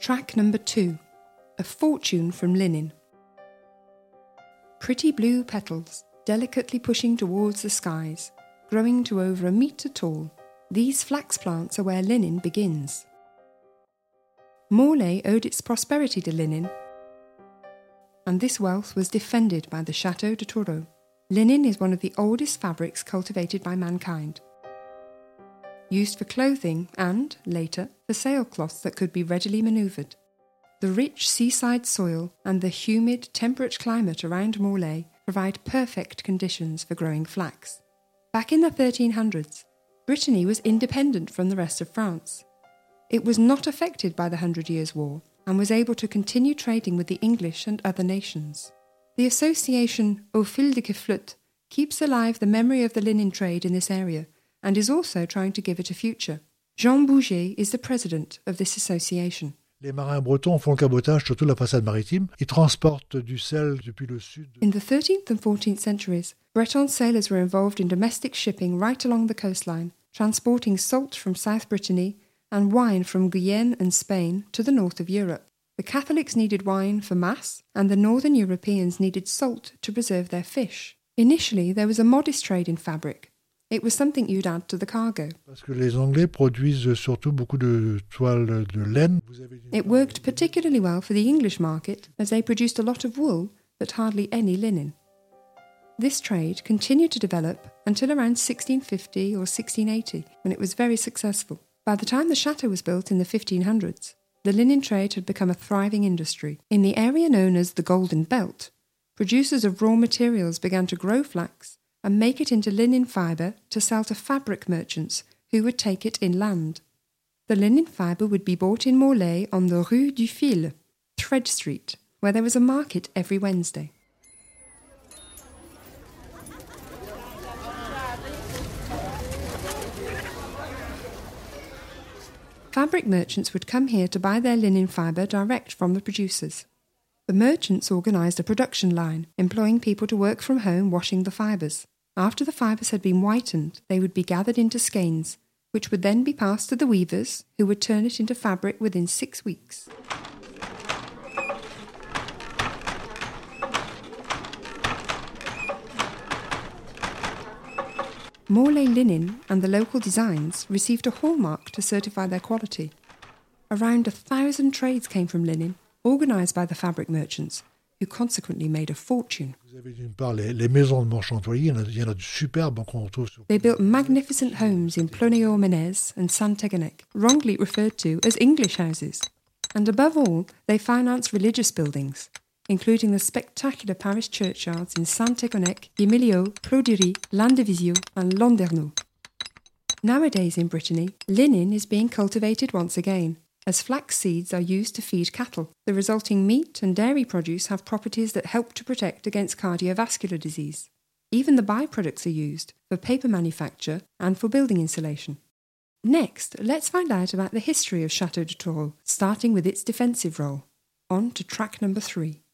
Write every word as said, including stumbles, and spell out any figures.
Track number two, A Fortune from Linen. Pretty blue petals, delicately pushing towards the skies, growing to over a metre tall, these flax plants are where linen begins. Morlaix owed its prosperity to linen, and this wealth was defended by the Château de Tourreau. Linen is one of the oldest fabrics cultivated by mankind. Used for clothing and, later, for sailcloths that could be readily manoeuvred. The rich seaside soil and the humid, temperate climate around Morlaix provide perfect conditions for growing flax. Back in the thirteen hundreds, Brittany was independent from the rest of France. It was not affected by the Hundred Years' War and was able to continue trading with the English and other nations. The association Au Fil de Geflot keeps alive the memory of the linen trade in this area and is also trying to give it a future. Jean Bouget is the president of this association. Les marins bretons font le cabotage sur toute la façade maritime. Ils transportent du sel depuis le sud. In the thirteenth and fourteenth centuries, Breton sailors were involved in domestic shipping right along the coastline, transporting salt from South Brittany and wine from Guyenne and Spain to the north of Europe. The Catholics needed wine for Mass, and the northern Europeans needed salt to preserve their fish. Initially, there was a modest trade in fabric. It was something you'd add to the cargo. Parce que les Anglais produisent surtout beaucoup de toiles de laine. It worked particularly well for the English market, as they produced a lot of wool, but hardly any linen. This trade continued to develop until around sixteen fifty or sixteen eighty, when it was very successful. By the time the chateau was built in the fifteen hundreds, the linen trade had become a thriving industry. In the area known as the Golden Belt, producers of raw materials began to grow flax and make it into linen fibre to sell to fabric merchants who would take it inland. The linen fibre would be bought in Morlaix on the Rue du Fil, Thread Street, where there was a market every Wednesday. Fabric merchants would come here to buy their linen fibre direct from the producers. The merchants organised a production line, employing people to work from home washing the fibres. After the fibres had been whitened, they would be gathered into skeins, which would then be passed to the weavers, who would turn it into fabric within six weeks. Morlaix linen and the local designs received a hallmark to certify their quality. Around a thousand trades came from linen, organised by the fabric merchants, who consequently made a fortune. Vous avez d'une part les, les maisons de Marchantoyer, il y en a, il y en a de superbes qu'on retrouve sur... They built magnificent homes in Plonéo-Ménez and Saint-Égonec, wrongly referred to as English houses. And above all, they financed religious buildings, including the spectacular parish churchyards in Saint-Égonec, Guimiliau, Plaudery, Landivisiau and Landerneau. Nowadays in Brittany, linen is being cultivated once again, as flax seeds are used to feed cattle. The resulting meat and dairy produce have properties that help to protect against cardiovascular disease. Even the byproducts are used for paper manufacture and for building insulation. Next, let's find out about the history of Château de Tourreau, starting with its defensive role. On to track number three.